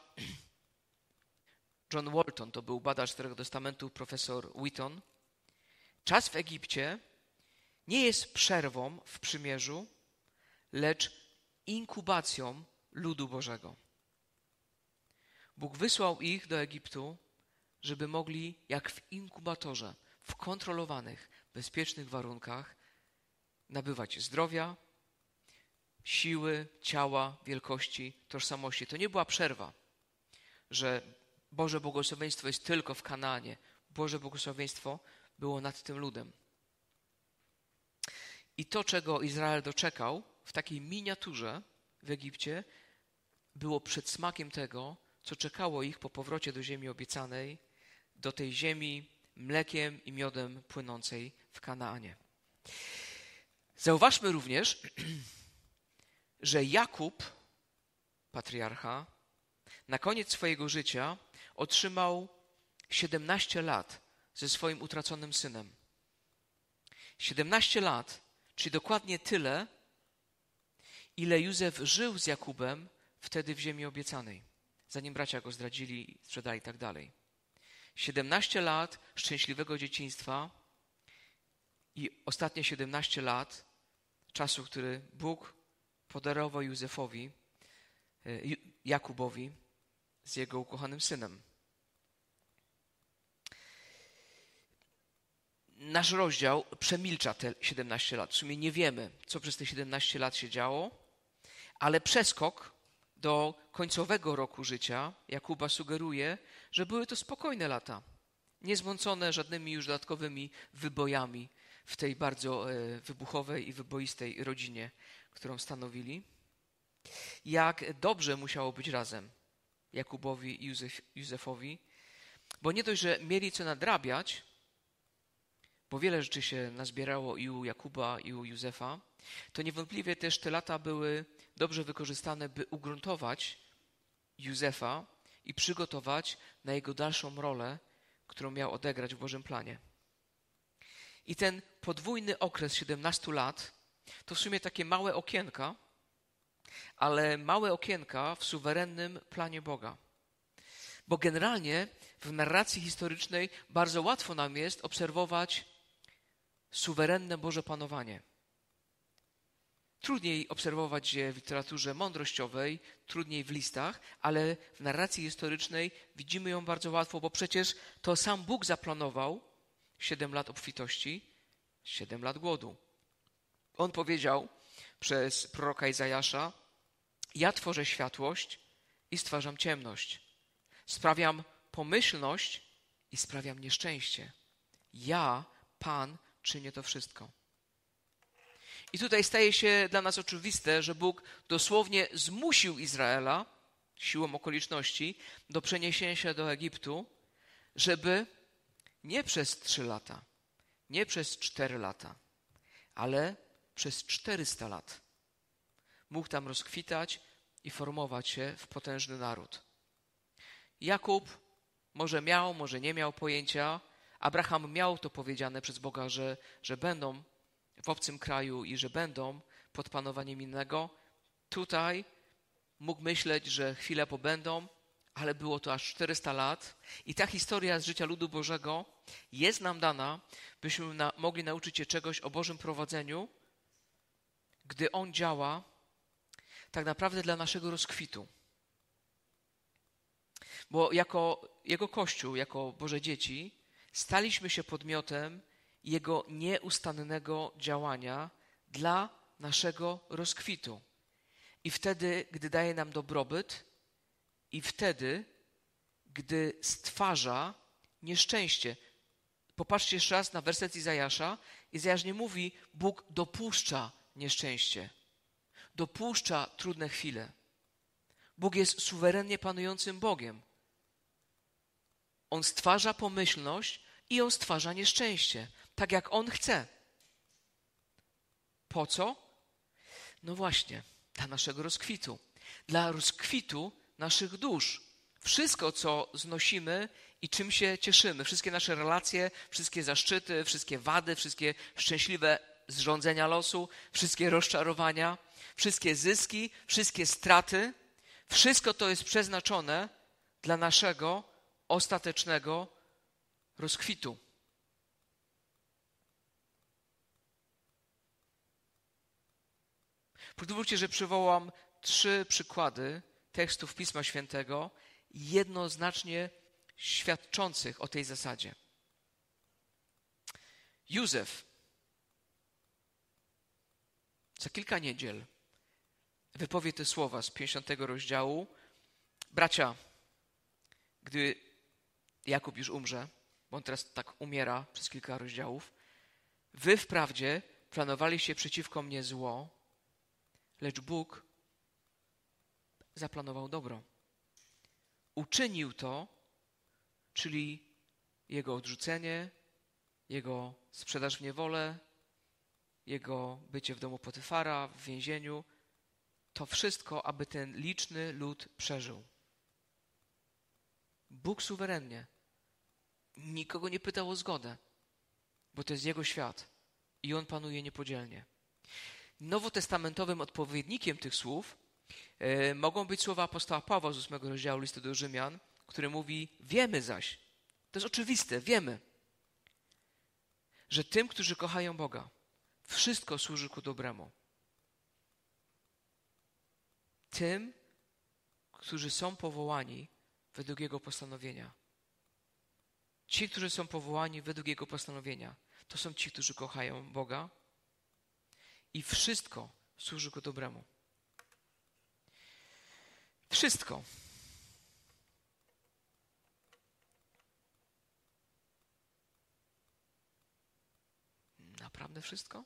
John Walton, to był badacz Starego Testamentu, profesor Wheaton, czas w Egipcie nie jest przerwą w przymierzu, lecz inkubacją ludu Bożego. Bóg wysłał ich do Egiptu, żeby mogli, jak w inkubatorze, w kontrolowanych, bezpiecznych warunkach nabywać zdrowia, siły, ciała, wielkości, tożsamości. To nie była przerwa, że Boże błogosławieństwo jest tylko w Kanaanie. Boże błogosławieństwo było nad tym ludem. I to, czego Izrael doczekał w takiej miniaturze w Egipcie, było przedsmakiem tego, co czekało ich po powrocie do ziemi obiecanej, do tej ziemi mlekiem i miodem płynącej w Kanaanie. Zauważmy również, że Jakub, patriarcha, na koniec swojego życia otrzymał siedemnaście lat ze swoim utraconym synem. siedemnaście lat, czyli dokładnie tyle, ile Józef żył z Jakubem wtedy w ziemi obiecanej, zanim bracia go zdradzili, sprzedali i tak dalej. siedemnaście lat szczęśliwego dzieciństwa i ostatnie siedemnaście lat czasu, który Bóg podarował Józefowi, Jakubowi z jego ukochanym synem. Nasz rozdział przemilcza te siedemnaście lat. W sumie nie wiemy, co przez te siedemnaście lat się działo, ale przeskok do końcowego roku życia Jakuba sugeruje, że były to spokojne lata, niezmącone żadnymi już dodatkowymi wybojami w tej bardzo wybuchowej i wyboistej rodzinie, którą stanowili. Jak dobrze musiało być razem Jakubowi i Józef, Józefowi, bo nie dość, że mieli co nadrabiać, bo wiele rzeczy się nazbierało i u Jakuba, i u Józefa, to niewątpliwie też te lata były dobrze wykorzystane, by ugruntować Józefa i przygotować na jego dalszą rolę, którą miał odegrać w Bożym planie. I ten podwójny okres siedemnastu lat to w sumie takie małe okienka, ale małe okienka w suwerennym planie Boga. Bo generalnie w narracji historycznej bardzo łatwo nam jest obserwować suwerenne Boże panowanie. Trudniej obserwować je w literaturze mądrościowej, trudniej w listach, ale w narracji historycznej widzimy ją bardzo łatwo, bo przecież to sam Bóg zaplanował siedem lat obfitości, siedem lat głodu. On powiedział przez proroka Izajasza: ja tworzę światłość i stwarzam ciemność. Sprawiam pomyślność i sprawiam nieszczęście. Ja, Pan, czynię to wszystko. I tutaj staje się dla nas oczywiste, że Bóg dosłownie zmusił Izraela siłą okoliczności do przeniesienia się do Egiptu, żeby nie przez trzy lata, nie przez cztery lata, ale przez czterysta lat mógł tam rozkwitać i formować się w potężny naród. Jakub może miał, może nie miał pojęcia. Abraham miał to powiedziane przez Boga, że, że będą w obcym kraju i że będą pod panowaniem innego. Tutaj mógł myśleć, że chwilę pobędą, ale było to aż czterysta lat. I ta historia z życia ludu Bożego jest nam dana, byśmy na, mogli nauczyć się czegoś o Bożym prowadzeniu, gdy On działa tak naprawdę dla naszego rozkwitu. Bo jako Jego Kościół, jako Boże dzieci, staliśmy się podmiotem Jego nieustannego działania dla naszego rozkwitu. I wtedy, gdy daje nam dobrobyt, i wtedy, gdy stwarza nieszczęście. Popatrzcie jeszcze raz na werset Izajasza. Izajasz nie mówi: Bóg dopuszcza nieszczęście, dopuszcza trudne chwile. Bóg jest suwerennie panującym Bogiem. On stwarza pomyślność i On stwarza nieszczęście, tak jak On chce. Po co? No właśnie, dla naszego rozkwitu. Dla rozkwitu naszych dusz. Wszystko, co znosimy i czym się cieszymy, wszystkie nasze relacje, wszystkie zaszczyty, wszystkie wady, wszystkie szczęśliwe zrządzenia losu, wszystkie rozczarowania, wszystkie zyski, wszystkie straty, wszystko to jest przeznaczone dla naszego ostatecznego rozkwitu. Pozwólcie, że przywołam trzy przykłady tekstów Pisma Świętego jednoznacznie świadczących o tej zasadzie. Józef za kilka niedziel wypowie te słowa z pięćdziesiątego rozdziału. Bracia, gdy Jakub już umrze, bo on teraz tak umiera przez kilka rozdziałów, wy wprawdzie planowaliście przeciwko mnie zło, lecz Bóg zaplanował dobro. Uczynił to, czyli Jego odrzucenie, Jego sprzedaż w niewolę, Jego bycie w domu Potyfara, w więzieniu, to wszystko, aby ten liczny lud przeżył. Bóg suwerennie nikogo nie pytał o zgodę, bo to jest Jego świat i On panuje niepodzielnie. Nowotestamentowym odpowiednikiem tych słów e, mogą być słowa apostoła Pawła z ósmego rozdziału listu do Rzymian, który mówi: wiemy zaś, to jest oczywiste, wiemy, że tym, którzy kochają Boga, wszystko służy ku dobremu. Tym, którzy są powołani według Jego postanowienia. Ci, którzy są powołani według Jego postanowienia, to są ci, którzy kochają Boga i wszystko służy ku dobremu. Wszystko. Naprawdę wszystko?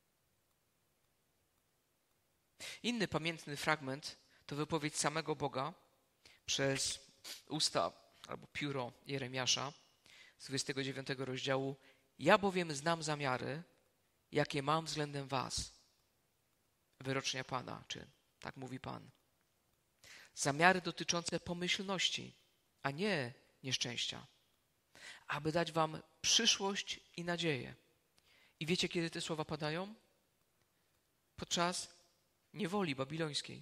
Inny pamiętny fragment to wypowiedź samego Boga przez usta albo pióro Jeremiasza z dwudziestego dziewiątego rozdziału. Ja bowiem znam zamiary, jakie mam względem was. Wyrocznia Pana, czy tak mówi Pan. Zamiary dotyczące pomyślności, a nie nieszczęścia. Aby dać wam przyszłość i nadzieję. I wiecie, kiedy te słowa padają? Podczas niewoli babilońskiej.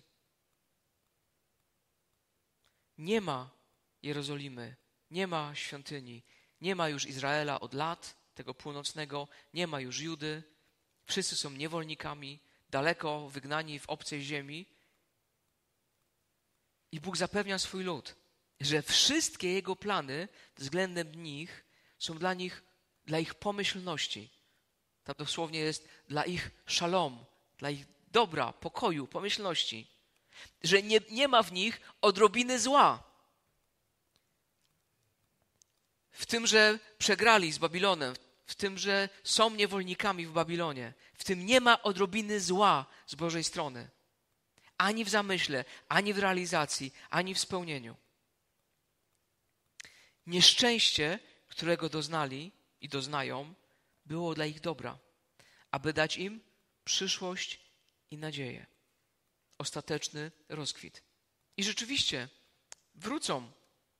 Nie ma Jerozolimy, nie ma świątyni, nie ma już Izraela od lat, tego północnego, nie ma już Judy. Wszyscy są niewolnikami, daleko wygnani w obcej ziemi. I Bóg zapewnia swój lud, że wszystkie Jego plany względem nich są dla nich, dla ich pomyślności. Tam dosłownie jest dla ich szalom, dla ich dobra, pokoju, pomyślności. Że nie, nie ma w nich odrobiny zła. W tym, że przegrali z Babilonem, w tym, że są niewolnikami w Babilonie, w tym nie ma odrobiny zła z Bożej strony. Ani w zamyśle, ani w realizacji, ani w spełnieniu. Nieszczęście, którego doznali i doznają, było dla ich dobra, aby dać im przyszłość i nadzieję. Ostateczny rozkwit. I rzeczywiście wrócą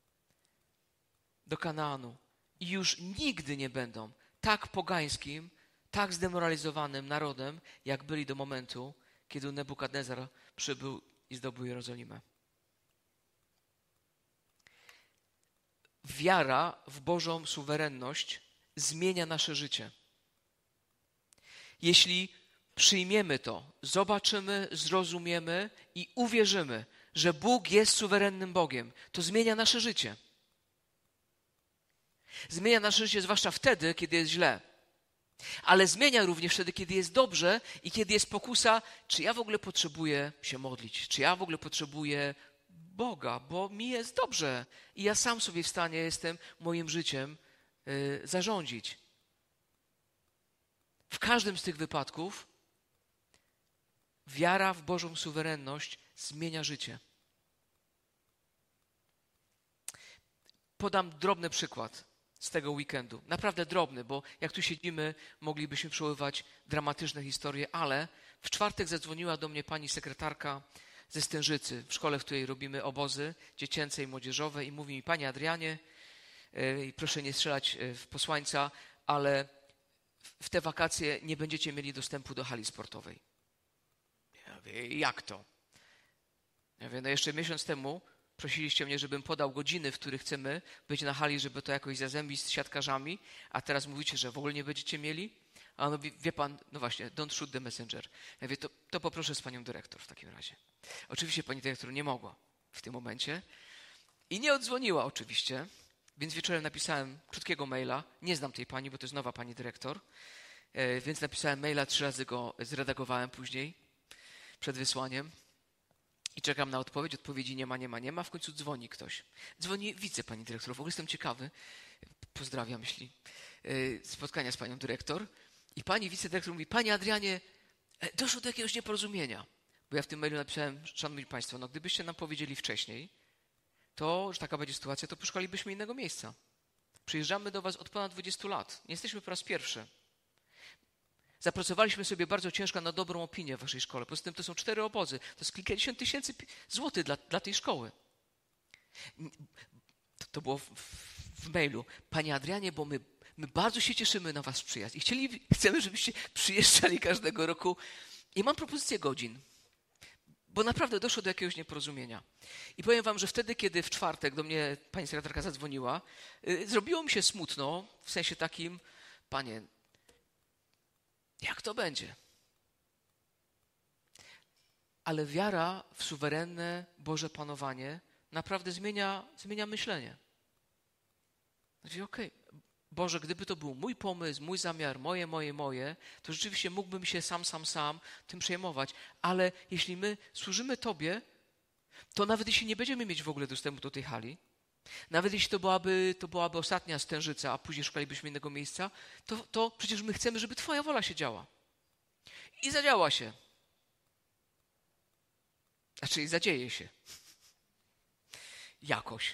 do Kanaanu i już nigdy nie będą tak pogańskim, tak zdemoralizowanym narodem, jak byli do momentu, kiedy Nebukadnezar przybył i zdobył Jerozolimę. Wiara w Bożą suwerenność zmienia nasze życie. Jeśli przyjmiemy to, zobaczymy, zrozumiemy i uwierzymy, że Bóg jest suwerennym Bogiem, to zmienia nasze życie. Zmienia nasze życie zwłaszcza wtedy, kiedy jest źle. Ale zmienia również wtedy, kiedy jest dobrze i kiedy jest pokusa, czy ja w ogóle potrzebuję się modlić, czy ja w ogóle potrzebuję Boga, bo mi jest dobrze i ja sam sobie w stanie jestem moim życiem y, zarządzić. W każdym z tych wypadków wiara w Bożą suwerenność zmienia życie. podam drobny przykład z tego weekendu. Naprawdę drobny, bo jak tu siedzimy, moglibyśmy przeływać dramatyczne historie, ale w czwartek zadzwoniła do mnie pani sekretarka ze Stężycy, w szkole, w której robimy obozy dziecięce i młodzieżowe i mówi mi: panie Adrianie, yy, proszę nie strzelać w posłańca, ale w te wakacje nie będziecie mieli dostępu do hali sportowej. Ja mówię: jak to? Ja mówię: no jeszcze miesiąc temu prosiliście mnie, żebym podał godziny, w których chcemy być na hali, żeby to jakoś zazębić z siatkarzami, a teraz mówicie, że w ogóle nie będziecie mieli? A on mówi: wie pan, no właśnie, don't shoot the messenger. Ja mówię: to, to poproszę z panią dyrektor w takim razie. Oczywiście pani dyrektor nie mogła w tym momencie i nie odzwoniła oczywiście, więc wieczorem napisałem krótkiego maila. Nie znam tej pani, bo to jest nowa pani dyrektor, więc napisałem maila, trzy razy go zredagowałem później przed wysłaniem. I czekam na odpowiedź, odpowiedzi nie ma, nie ma, nie ma. W końcu dzwoni ktoś. Dzwoni wice pani dyrektor. W ogóle jestem ciekawy. Pozdrawiam, myśli. Spotkania z panią dyrektor. I pani wicedyrektor mówi: panie Adrianie, doszło do jakiegoś nieporozumienia. Bo ja w tym mailu napisałem: szanowni państwo, no gdybyście nam powiedzieli wcześniej, to, że taka będzie sytuacja, to poszukalibyśmy innego miejsca. Przyjeżdżamy do was od ponad dwudziestu lat. Nie jesteśmy po raz pierwszy. Zapracowaliśmy sobie bardzo ciężko na dobrą opinię w waszej szkole. Poza tym to są cztery obozy. To jest kilkadziesiąt tysięcy złotych dla, dla tej szkoły. To, to było w, w, w mailu. Panie Adrianie, bo my, my bardzo się cieszymy na was przyjazd i chcieli, chcemy, żebyście przyjeżdżali każdego roku. I mam propozycję godzin, bo naprawdę doszło do jakiegoś nieporozumienia. I powiem wam, że wtedy, kiedy w czwartek do mnie pani sekretarka zadzwoniła, yy, zrobiło mi się smutno, w sensie takim: panie, jak to będzie? Ale wiara w suwerenne Boże panowanie naprawdę zmienia, zmienia myślenie. Znaczy, okej, okay, Boże, gdyby to był mój pomysł, mój zamiar, moje, moje, moje, to rzeczywiście mógłbym się sam, sam, sam tym przejmować. Ale jeśli my służymy Tobie, to nawet jeśli nie będziemy mieć w ogóle dostępu do tej hali, nawet jeśli to byłaby, to byłaby ostatnia Stężyca, a później szukalibyśmy innego miejsca, to, to przecież my chcemy, żeby Twoja wola się działa. I zadziała się. Znaczy, i zadzieje się. Jakoś.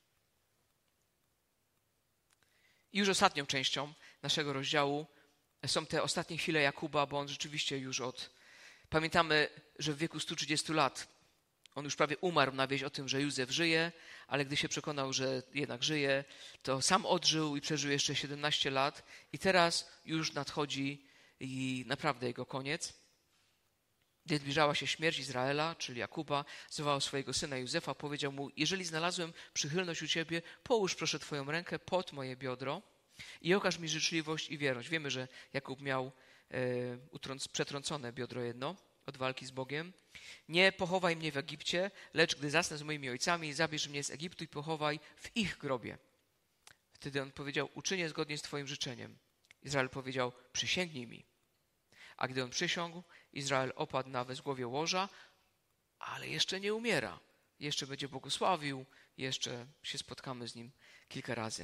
I już ostatnią częścią naszego rozdziału są te ostatnie chwile Jakuba, bo on rzeczywiście już od... Pamiętamy, że w wieku stu trzydziestu lat on już prawie umarł na wieść o tym, że Józef żyje, ale gdy się przekonał, że jednak żyje, to sam odżył i przeżył jeszcze siedemnaście lat i teraz już nadchodzi i naprawdę jego koniec. Gdy zbliżała się śmierć Izraela, czyli Jakuba, zwołał swojego syna Józefa, powiedział mu: jeżeli znalazłem przychylność u ciebie, połóż proszę twoją rękę pod moje biodro i okaż mi życzliwość i wierność. Wiemy, że Jakub miał e, utrąc, przetrącone biodro jedno od walki z Bogiem. Nie pochowaj mnie w Egipcie, lecz gdy zasnę z moimi ojcami, zabierz mnie z Egiptu i pochowaj w ich grobie. Wtedy on powiedział: uczynię zgodnie z twoim życzeniem. Izrael powiedział: przysięgnij mi. A gdy on przysiągł, Izrael opadł na wezgłowie łoża, ale jeszcze nie umiera. Jeszcze będzie błogosławił, jeszcze się spotkamy z nim kilka razy.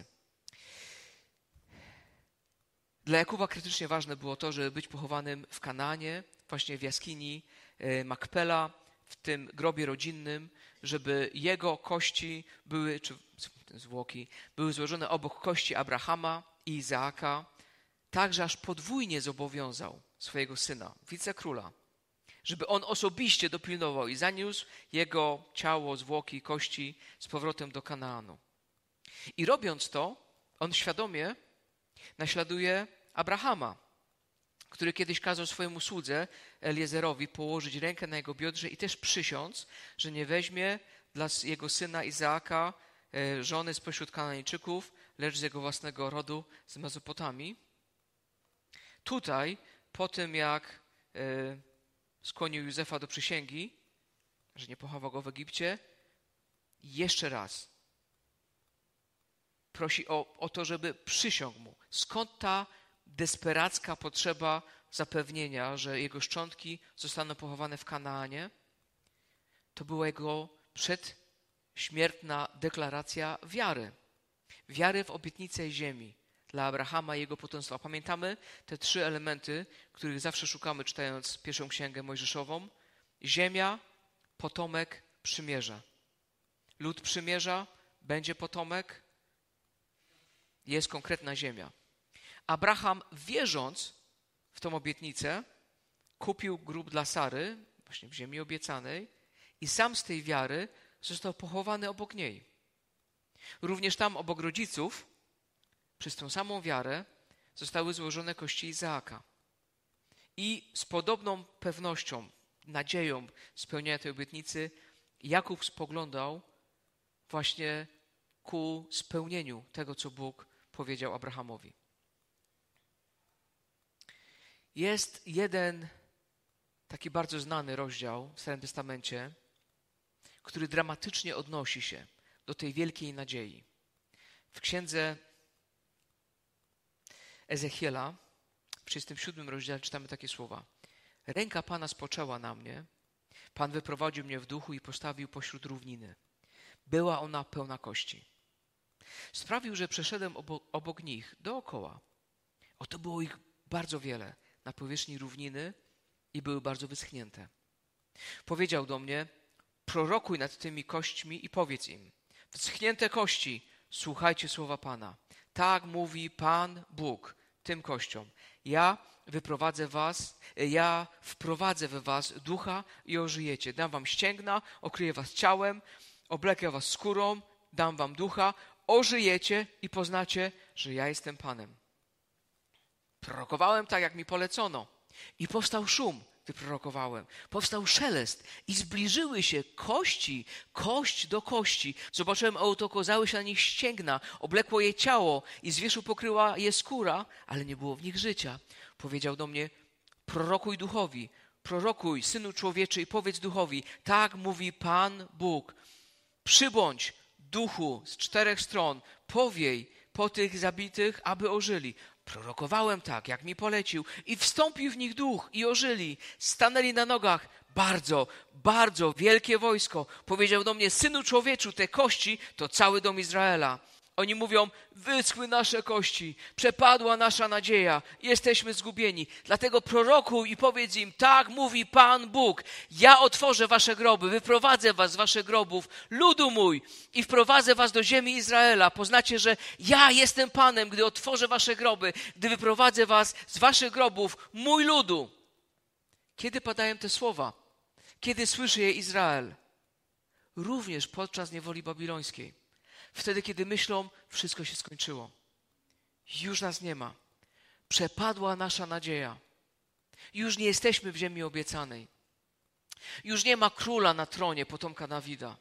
Dla Jakuba krytycznie ważne było to, żeby być pochowanym w Kanaanie, właśnie w jaskini Makpela, w tym grobie rodzinnym, żeby jego kości były, czy zwłoki, były złożone obok kości Abrahama i Izaaka, tak, że aż podwójnie zobowiązał swojego syna, wicekróla, żeby on osobiście dopilnował i zaniósł jego ciało, zwłoki, kości z powrotem do Kanaanu. I robiąc to, on świadomie naśladuje Abrahama, który kiedyś kazał swojemu słudze Eliezerowi położyć rękę na jego biodrze i też przysiąc, że nie weźmie dla jego syna Izaaka żony spośród Kananejczyków, lecz z jego własnego rodu, z Mezopotamii. Tutaj, po tym jak y, skłonił Józefa do przysięgi, że nie pochował go w Egipcie, jeszcze raz prosi o, o to, żeby przysiągł mu. Skąd ta desperacka potrzeba zapewnienia, że jego szczątki zostaną pochowane w Kanaanie? To była jego przedśmiertna deklaracja wiary. Wiary w obietnicę ziemi dla Abrahama i jego potomstwa. Pamiętamy te trzy elementy, których zawsze szukamy, czytając pierwszą księgę mojżeszową. Ziemia, potomek, przymierze. Lud przymierza, będzie potomek, jest konkretna ziemia. Abraham, wierząc w tą obietnicę, kupił grób dla Sary, właśnie w ziemi obiecanej, i sam z tej wiary został pochowany obok niej. Również tam obok rodziców, przez tą samą wiarę, zostały złożone kości Izaaka. I z podobną pewnością, nadzieją spełnienia tej obietnicy, Jakub spoglądał właśnie ku spełnieniu tego, co Bóg powiedział Abrahamowi. Jest jeden taki bardzo znany rozdział w Starym Testamencie, który dramatycznie odnosi się do tej wielkiej nadziei. W księdze Ezechiela, w trzydziestym siódmym rozdziale czytamy takie słowa. Ręka Pana spoczęła na mnie, Pan wyprowadził mnie w duchu i postawił pośród równiny. Była ona pełna kości. Sprawił, że przeszedłem obok, obok nich dookoła. Oto było ich bardzo wiele na powierzchni równiny i były bardzo wyschnięte. Powiedział do mnie, prorokuj nad tymi kośćmi i powiedz im, wyschnięte kości, słuchajcie słowa Pana. Tak mówi Pan Bóg tym kościom. Ja wyprowadzę was, ja wprowadzę we was ducha i ożyjecie. Dam wam ścięgna, okryję was ciałem, oblekę was skórą, dam wam ducha, ożyjecie i poznacie, że ja jestem Panem. Prorokowałem tak, jak mi polecono. I powstał szum, gdy prorokowałem. Powstał szelest i zbliżyły się kości, kość do kości. Zobaczyłem, oto okazały się na nich ścięgna, oblekło je ciało i z wierzchu pokryła je skóra, ale nie było w nich życia. Powiedział do mnie, prorokuj duchowi, prorokuj, synu człowieczy, i powiedz duchowi, tak mówi Pan Bóg. Przybądź, duchu, z czterech stron, powiej po tych zabitych, aby ożyli. Prorokowałem tak, jak mi polecił, i wstąpił w nich duch i ożyli. Stanęli na nogach. Bardzo, bardzo wielkie wojsko. Powiedział do mnie, synu człowieczu, te kości to cały dom Izraela. Oni mówią, wyschły nasze kości, przepadła nasza nadzieja, jesteśmy zgubieni. Dlatego prorokuj i powiedz im, tak mówi Pan Bóg, ja otworzę wasze groby, wyprowadzę was z waszych grobów, ludu mój, i wprowadzę was do ziemi Izraela. Poznacie, że ja jestem Panem, gdy otworzę wasze groby, gdy wyprowadzę was z waszych grobów, mój ludu. Kiedy padają te słowa? Kiedy słyszy je Izrael? Również podczas niewoli babilońskiej. Wtedy, kiedy myślą, wszystko się skończyło. Już nas nie ma. Przepadła nasza nadzieja. Już nie jesteśmy w ziemi obiecanej. Już nie ma króla na tronie, potomka Dawida.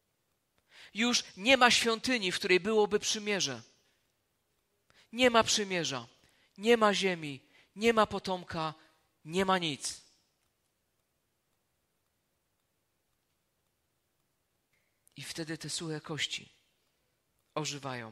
Już nie ma świątyni, w której byłoby przymierze. Nie ma przymierza. Nie ma ziemi. Nie ma potomka. Nie ma nic. I wtedy te suche kości ożywają.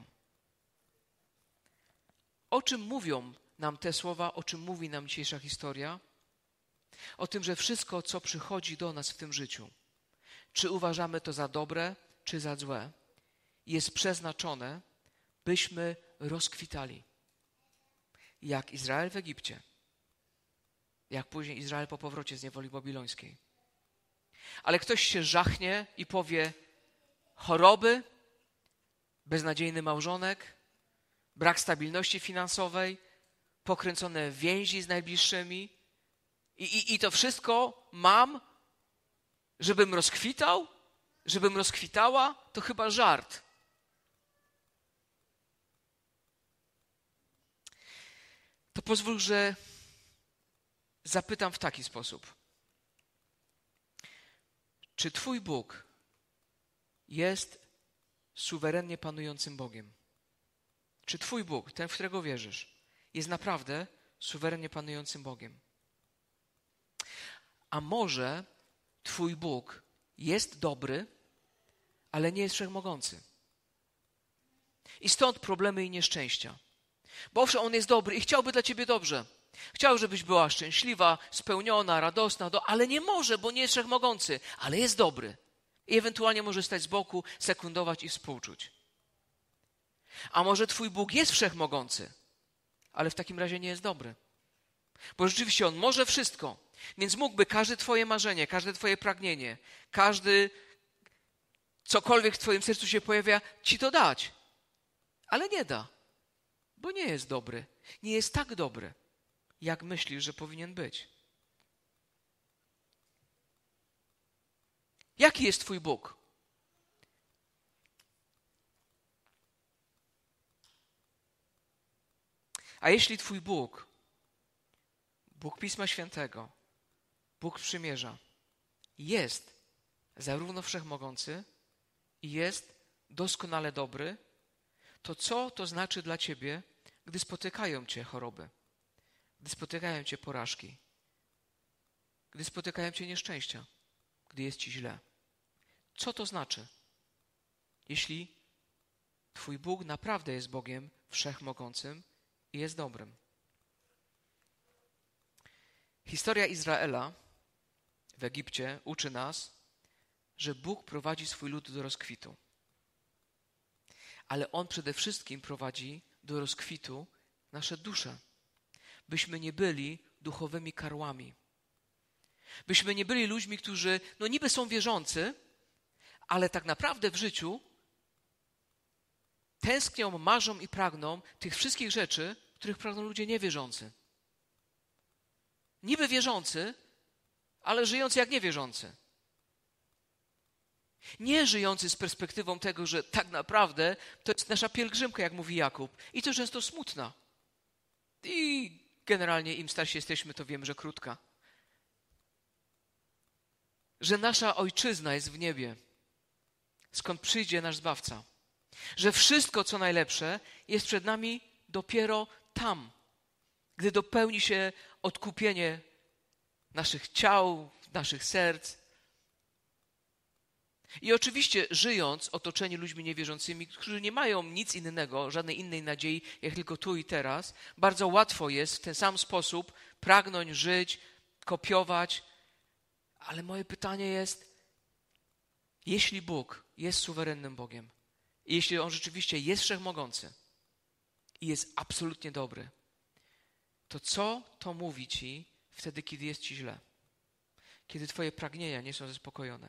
O czym mówią nam te słowa, o czym mówi nam dzisiejsza historia? O tym, że wszystko, co przychodzi do nas w tym życiu, czy uważamy to za dobre, czy za złe, jest przeznaczone, byśmy rozkwitali. Jak Izrael w Egipcie, jak później Izrael po powrocie z niewoli babilońskiej. Ale ktoś się żachnie i powie, choroby, beznadziejny małżonek, brak stabilności finansowej, pokręcone więzi z najbliższymi i, i, i to wszystko mam, żebym rozkwitał, żebym rozkwitała, to chyba żart. To pozwól, że zapytam w taki sposób. Czy Twój Bóg jest suwerennie panującym Bogiem? Czy Twój Bóg, ten, w którego wierzysz, jest naprawdę suwerennie panującym Bogiem? A może Twój Bóg jest dobry, ale nie jest wszechmogący? I stąd problemy i nieszczęścia. Bo owszem, On jest dobry i chciałby dla Ciebie dobrze. Chciał, żebyś była szczęśliwa, spełniona, radosna, do, ale nie może, bo nie jest wszechmogący, ale jest dobry. I ewentualnie może stać z boku, sekundować i współczuć. A może Twój Bóg jest wszechmogący, ale w takim razie nie jest dobry. Bo rzeczywiście On może wszystko, więc mógłby każde Twoje marzenie, każde Twoje pragnienie, każdy, cokolwiek w Twoim sercu się pojawia, Ci to dać. Ale nie da. bo nie jest dobry. Nie jest tak dobry, jak myślisz, że powinien być. Jaki jest twój Bóg? A jeśli twój Bóg, Bóg Pisma Świętego, Bóg Przymierza, jest zarówno wszechmogący i jest doskonale dobry, to co to znaczy dla ciebie, gdy spotykają cię choroby, gdy spotykają cię porażki, gdy spotykają cię nieszczęścia, gdy jest ci źle? Co to znaczy, jeśli twój Bóg naprawdę jest Bogiem wszechmogącym i jest dobrym? Historia Izraela w Egipcie uczy nas, że Bóg prowadzi swój lud do rozkwitu. Ale On przede wszystkim prowadzi do rozkwitu nasze dusze. Byśmy nie byli duchowymi karłami. Byśmy nie byli ludźmi, którzy no niby są wierzący, ale tak naprawdę w życiu tęsknią, marzą i pragną tych wszystkich rzeczy, których pragną ludzie niewierzący. Niby wierzący, ale żyjący jak niewierzący. Nie żyjący z perspektywą tego, że tak naprawdę to jest nasza pielgrzymka, jak mówi Jakub. I to często smutna. I generalnie im starsi jesteśmy, to wiemy, że krótka. Że nasza ojczyzna jest w niebie, skąd przyjdzie nasz Zbawca. Że wszystko, co najlepsze, jest przed nami dopiero tam, gdy dopełni się odkupienie naszych ciał, naszych serc. I oczywiście żyjąc otoczeni ludźmi niewierzącymi, którzy nie mają nic innego, żadnej innej nadziei, jak tylko tu i teraz, bardzo łatwo jest w ten sam sposób pragnąć żyć, kopiować. Ale moje pytanie jest, jeśli Bóg jest suwerennym Bogiem, i jeśli On rzeczywiście jest wszechmogący i jest absolutnie dobry, to co to mówi ci wtedy, kiedy jest ci źle? Kiedy twoje pragnienia nie są zaspokojone?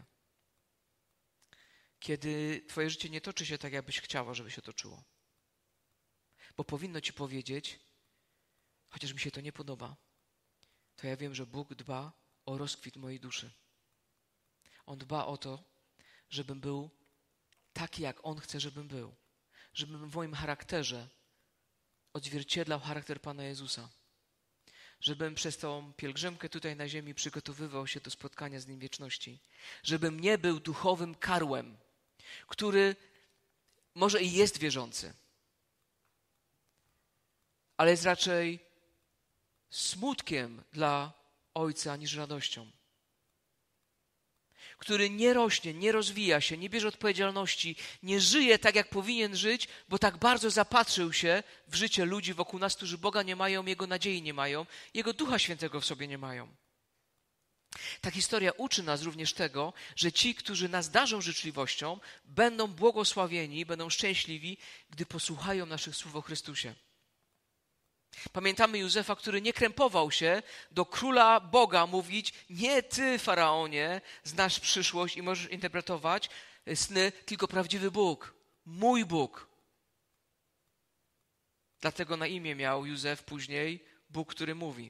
Kiedy twoje życie nie toczy się tak, jakbyś chciała, żeby się toczyło? Bo powinno ci powiedzieć, chociaż mi się to nie podoba, to ja wiem, że Bóg dba o rozkwit mojej duszy. On dba o to, żebym był taki, jak On chce, żebym był. Żebym w moim charakterze odzwierciedlał charakter Pana Jezusa. Żebym przez tą pielgrzymkę tutaj na ziemi przygotowywał się do spotkania z Nim w wieczności. Żebym nie był duchowym karłem, który może i jest wierzący, ale jest raczej smutkiem dla Ojca niż radością. Który nie rośnie, nie rozwija się, nie bierze odpowiedzialności, nie żyje tak, jak powinien żyć, bo tak bardzo zapatrzył się w życie ludzi wokół nas, którzy Boga nie mają, Jego nadziei nie mają, Jego Ducha Świętego w sobie nie mają. Ta historia uczy nas również tego, że ci, którzy nas darzą życzliwością, będą błogosławieni, będą szczęśliwi, gdy posłuchają naszych słów o Chrystusie. Pamiętamy Józefa, który nie krępował się do króla Boga mówić: nie ty, faraonie, znasz przyszłość i możesz interpretować sny, tylko prawdziwy Bóg, mój Bóg. Dlatego na imię miał Józef później Bóg, który mówi.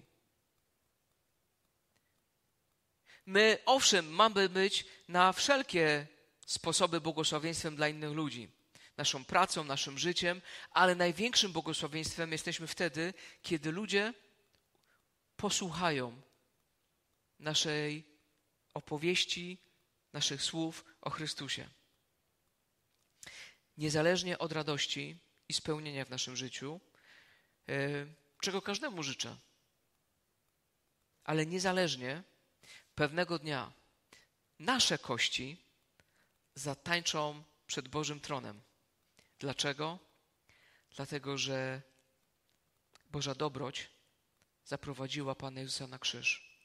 My, owszem, mamy być na wszelkie sposoby błogosławieństwem dla innych ludzi. Naszą pracą, naszym życiem, ale największym błogosławieństwem jesteśmy wtedy, kiedy ludzie posłuchają naszej opowieści, naszych słów o Chrystusie. Niezależnie od radości i spełnienia w naszym życiu, czego każdemu życzę, ale niezależnie pewnego dnia nasze kości zatańczą przed Bożym tronem. Dlaczego? Dlatego, że Boża dobroć zaprowadziła Pana Jezusa na krzyż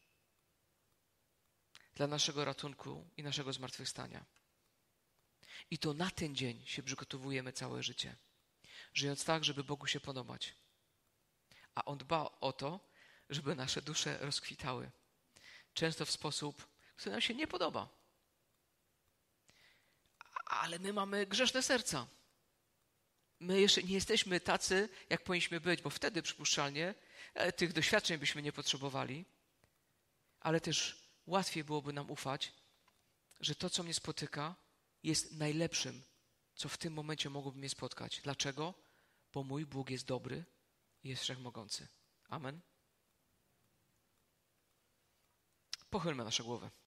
dla naszego ratunku i naszego zmartwychwstania. I to na ten dzień się przygotowujemy całe życie, żyjąc tak, żeby Bogu się podobać. A On dba o to, żeby nasze dusze rozkwitały. Często w sposób, który nam się nie podoba. Ale my mamy grzeszne serca. my jeszcze nie jesteśmy tacy, jak powinniśmy być, bo wtedy przypuszczalnie e, tych doświadczeń byśmy nie potrzebowali, ale też łatwiej byłoby nam ufać, że to, co mnie spotyka, jest najlepszym, co w tym momencie mogłoby mnie spotkać. Dlaczego? Bo mój Bóg jest dobry i jest wszechmogący. Amen. Pochylmy nasze głowy.